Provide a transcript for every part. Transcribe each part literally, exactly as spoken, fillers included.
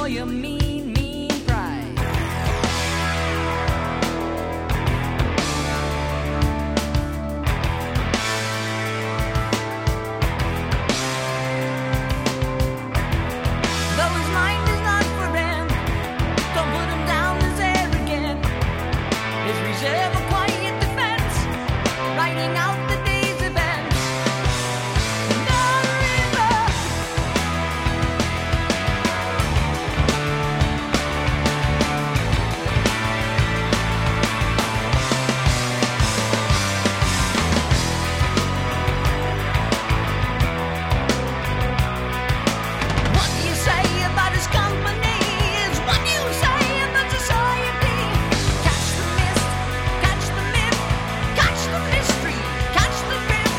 your mean, mean pride. Though his mind is not for him, don't put him down as arrogant. His reserve a quiet defense, writing out the day's events. The river. What do you say about his company is what you say about society. Catch the mist, catch the myth, catch the mystery, catch the drift.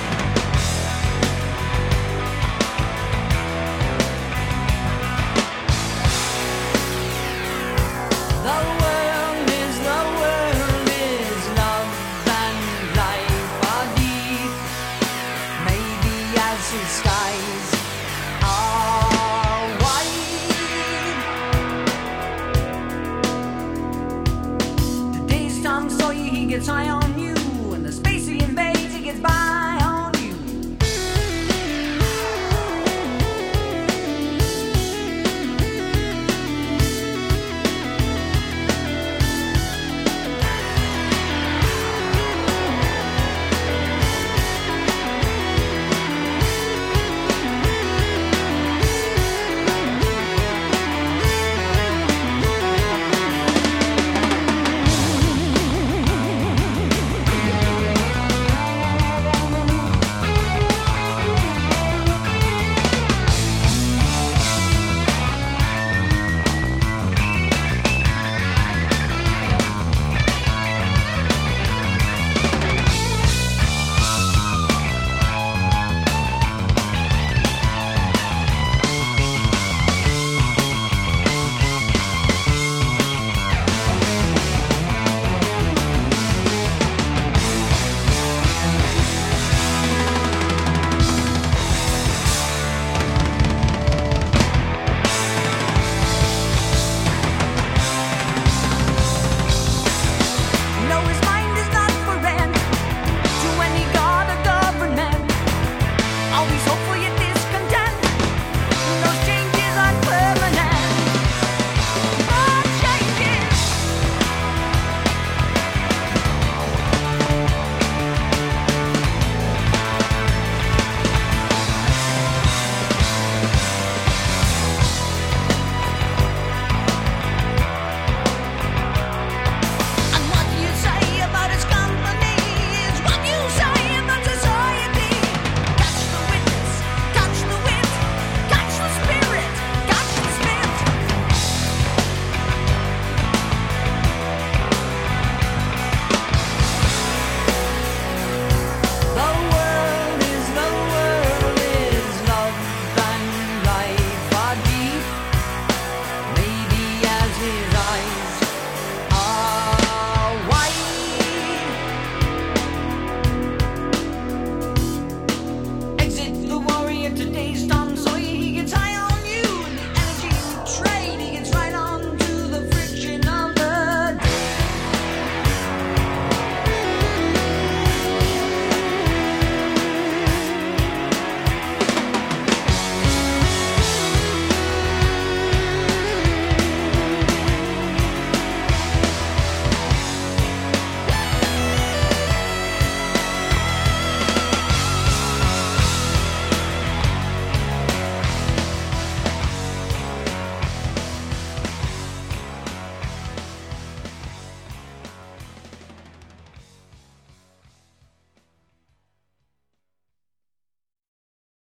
The world is, the world is love and life are deep. Maybe as his skies are wide. The day's Tom Sawyer, he gets high on